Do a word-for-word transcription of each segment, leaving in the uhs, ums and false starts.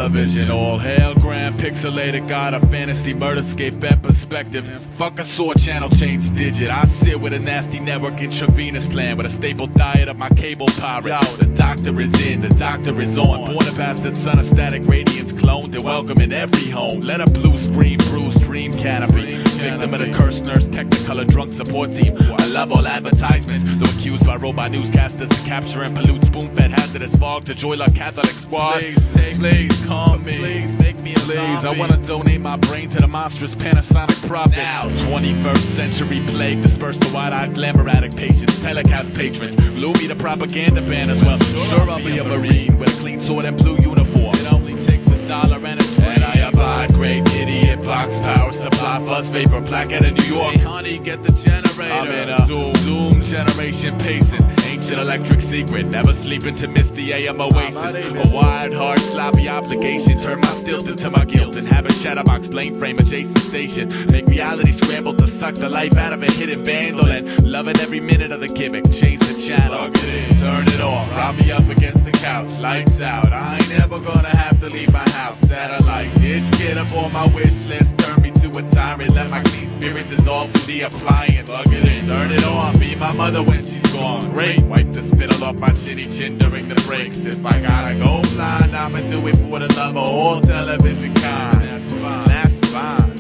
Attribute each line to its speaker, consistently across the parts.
Speaker 1: television. All hail grand pixelated, got a fantasy murderscape and perspective. Fuck a sword channel, change digit. I sit with a nasty network intravenous plan with a staple diet of my cable pirate. Yo, the doctor is in, the doctor is on. Born a bastard son of static radiance, cloned and welcome in every home. Let a blue screen, bruise, dream canopy. Victim of the cursed nurse, technicolor drunk support team. I love all advertisements, though accused by robot newscasters to capture and pollute spoon-fed hazardous fog to Joy Luck Catholic Squad. Please, take, please, calm me. Please, make me a Please, I wanna donate my brain to the monstrous Panasonic prophet. Now, twenty-first century plague, disperse the wide-eyed glamour addict patients, telecast patrons, glue me to propaganda banners. Well, sure I'll be a Marine with a clean sword and blue uniform. It only takes a dollar and a dream. And I abide, great idiot, box power supply, fuzz vapor, plaque out of New York. Hey honey, get the generator. I'm in a Zoom, Zoom generation pacing. Ancient electric secret, never sleeping to miss the A M oasis. A wide, hard, sloppy obligation. Turn my stilt into my guilt. Inhabit chatterbox, blame frame, adjacent station. Make reality scramble to suck the life out of a hidden vandal. And loving every minute of the gimmick. Change the channel, turn it off. Prop me up against the couch, lights out. I ain't never gonna have to leave my house. Satellite dish, get up on my wish list. Turn me to a tyrant, let my clean spirit dissolve through the appliance. Plug it in, turn it on. Be my mother when she's gone. Great, wipe the spittle off my chinny chin during the breaks. If I gotta go blind, I'ma do it for the love of all television kind. That's fine, that's fine.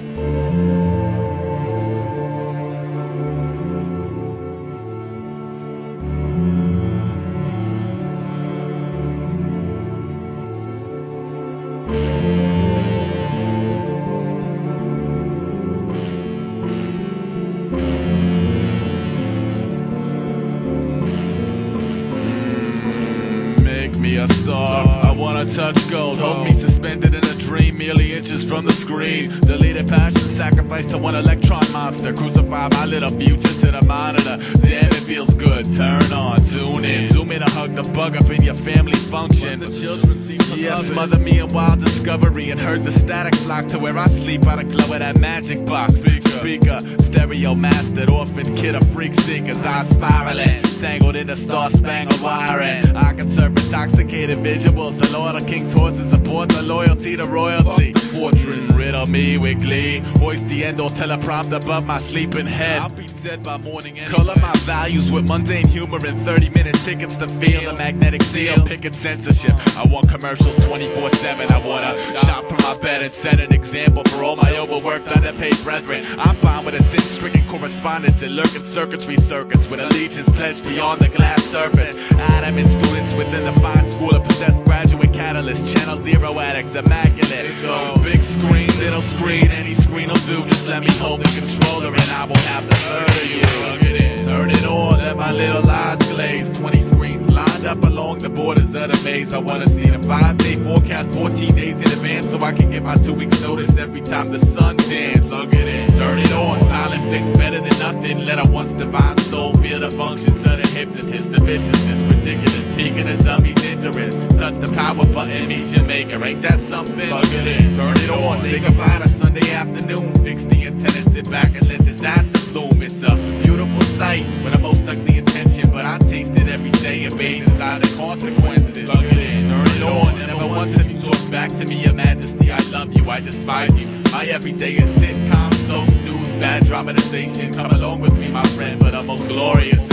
Speaker 1: Me a star, I wanna touch gold. Hold me suspended in a dream, merely inches from the screen. Deleted passion, sacrifice to one electron monster. Crucify my little future to the monitor. Damn, it feels good. Turn on, tune in, zoom in to hug the bug up in your family function. The children seem to yes, love it. Mother me in wild discovery and heard the static flock to where I sleep by the glow of that magic box. Speaker, speaker, stereo mastered, orphan kid of freak seekers. I spiraling, tangled in the star-spangled wiring. I can serve intoxicated visuals. The Lord of King's horses support the loyalty to royalty. Fortress, riddle me with glee. Hoist the end-all teleprompter above my sleeping head. I'll be dead by morning anyway. Color my values with mundane humor and thirty minute tickets to feel the magnetic seal. Picket censorship. I want commercials twenty-four seven. I wanna shop from my bed and set an example for all my overworked, underpaid brethren. I'm fine with a sin-stricken correspondence and lurking circuitry circus with allegiance pledged beyond the glass surface. Adamant students within the fine school of possessed graduate catalyst. Channel zero addict, immaculate. Go big screen, little screen, any screen will do. Just let me hold the controller and I won't have to murder you. Plug it in, turn it on, let my little eyes glaze. Twenty screens lined up along the borders of the maze. I wanna see the five-day forecast fourteen days in advance, so I can get my two weeks notice every time the sun dance. Plug it in, turn it on, silent fix better than nothing. Let a once divine soul feel the functions of the hypnotist. The viciousness, ridiculous, peaking the dummy's interest. Touch the power button, meet Jamaica, ain't that something? Plug it in, turn it on, say goodbye to Sunday afternoon. Fix the antenna, sit back and let disaster bloom. It's a beautiful sight with the most ugly intention, but I taste it every day and bathe inside the consequences. Plug it in, turn it on, never once have you talked back to me, Your Majesty. I love you, I despise you. My everyday is sitcom, soap, news, bad dramatization. Come along with me, my friend, for the most glorious